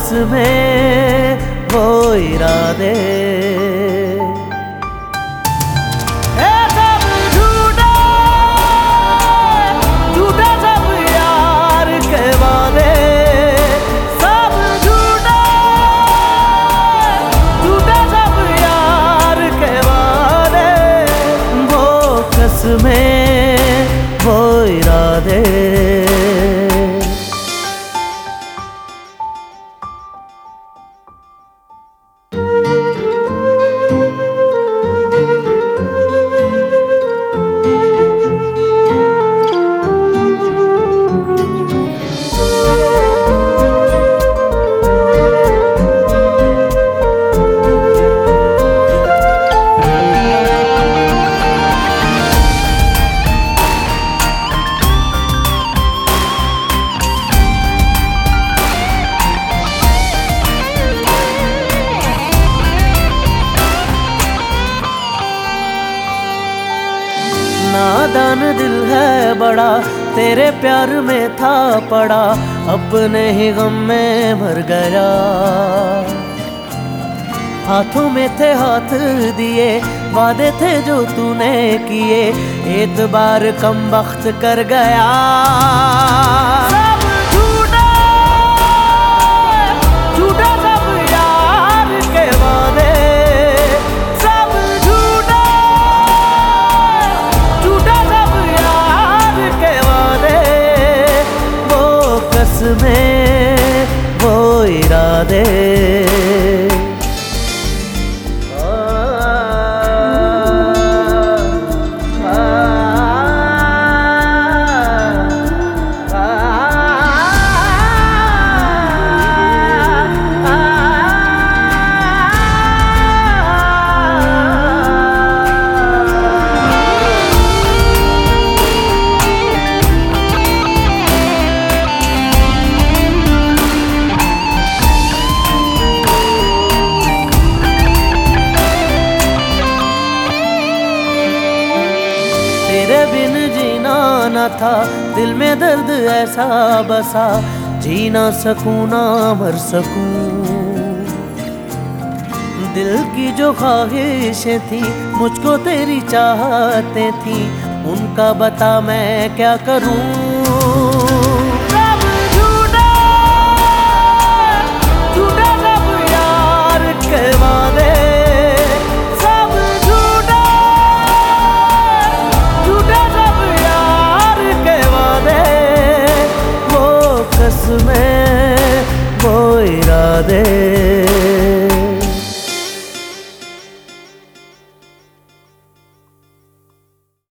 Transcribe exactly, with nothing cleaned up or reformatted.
कसमें वो इरादे। में वो इरादे। नादान दिल है बड़ा, तेरे प्यार में था पड़ा, अपने ही गम में मर गया। हाथों में थे हाथ दिए, वादे थे जो तूने किए, एतबार कम वक्त कर गया। में वो इरादे। तेरे बिन जीना न था, दिल में दर्द ऐसा बसा, जी ना सकूं ना मर सकूं। दिल की जो ख्वाहिशें थी, मुझको तेरी चाहते थी, उनका बता मैं क्या करूं। में वो इरादे।